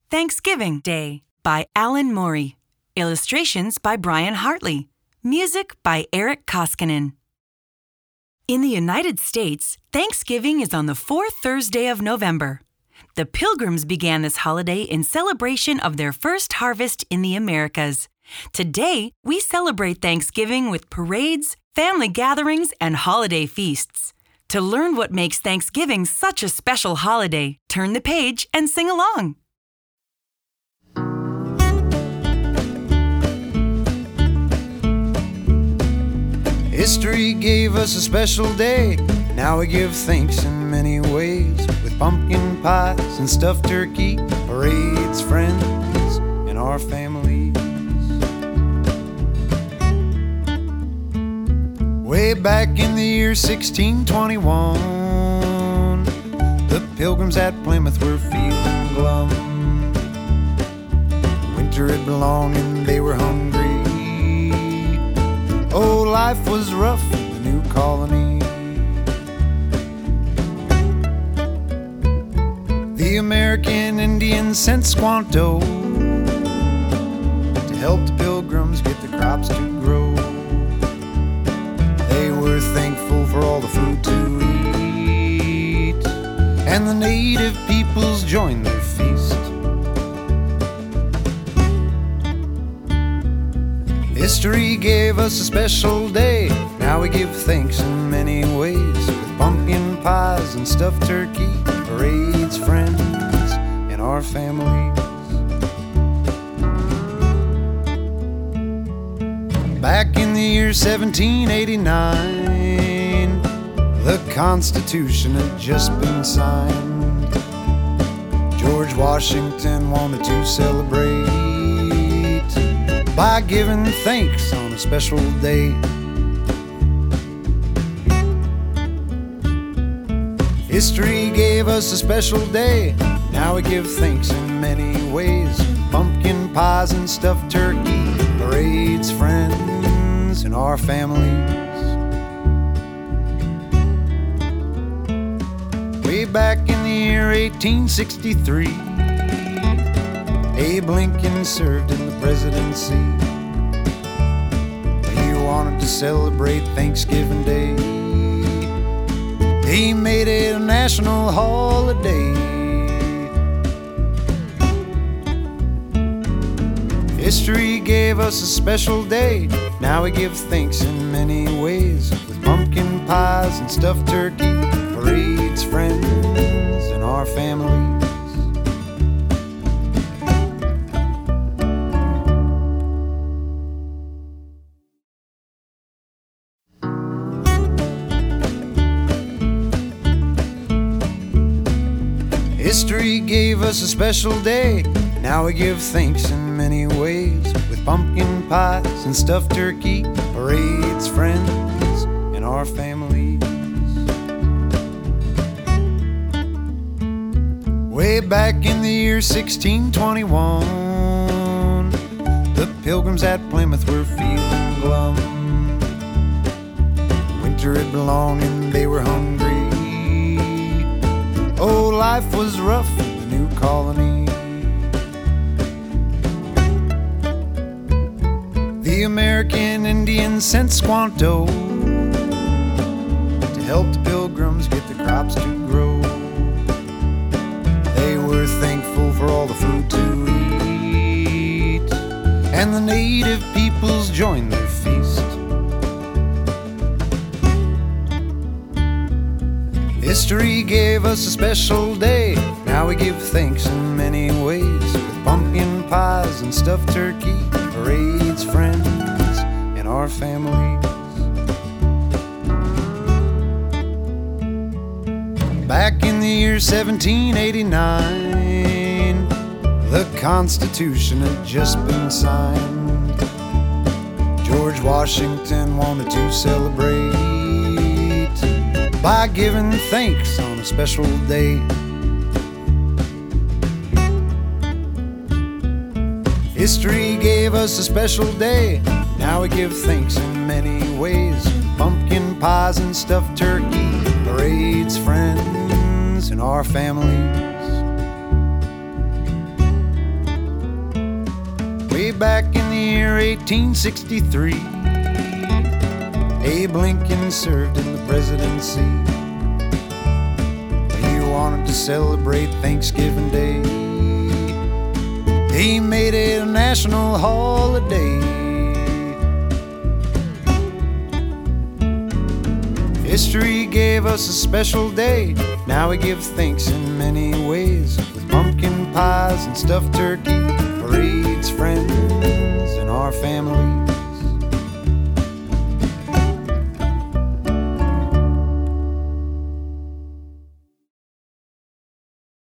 Thanksgiving Day by Alan Morey. Illustrations by Brian Hartley. Music by Eric Koskinen. In the United States, Thanksgiving is on the fourth Thursday of November. The Pilgrims began this holiday in celebration of their first harvest in the Americas. Today, we celebrate Thanksgiving with parades, family gatherings, and holiday feasts. To learn what makes Thanksgiving such a special holiday, turn the page and sing along. History gave us a special day. Now we give thanks in many ways. With pumpkin pies and stuffed turkey, parades, friends, and our families. Way back in the year 1621, the Pilgrims at Plymouth were feeling glum. Winter had been long and they were hungry. Oh, life was rough in the new colony. The American Indians sent Squanto to help the Pilgrims get the crops to grow. They were thankful for all the food to eat, and the native peoples joined their feast. History gave us a special day. Now we give thanks in many ways. With pumpkin pies and stuffed turkey, parades, friends, and our families. Back in the year 1789, the Constitution had just been signed. George Washington wanted to celebrate by giving thanks on a special day. History gave us a special day. Now we give thanks in many ways. Pumpkin pies and stuffed turkey, parades, friends, and our families. Way back in the year 1863, Abe Lincoln served in the presidency. He wanted to celebrate Thanksgiving Day. He made it a national holiday. History gave us a special day. Now we give thanks in many ways. With pumpkin pies and stuffed turkey, parades, friends, and our families. History gave us a special day. Now we give thanks in many ways. With pumpkin pies and stuffed turkey, parades, friends, and our families. Way back in the year 1621, the Pilgrims at Plymouth were feeling glum. Winter had been long and they were hungry. Oh, life was rough in the new colony. The American Indians sent Squanto to help the Pilgrims get the crops to grow. They were thankful for all the food to eat, and the native peoples joined their feast. History gave us a special day. Now we give thanks in many ways. With pumpkin pies and stuffed turkey, parades, friends, and our families. Back in the year 1789, the Constitution had just been signed. George Washington wanted to celebrate by giving thanks on a special day. History gave us a special day. Now we give thanks in many ways. Pumpkin pies and stuffed turkey, parades, friends, and our families. way back in the year 1863. Abe Lincoln served in the presidency. He wanted to celebrate Thanksgiving Day. He made it a national holiday. History gave us a special day. Now we give thanks in many ways, with pumpkin pies and stuffed turkey, parades, friends, and our family.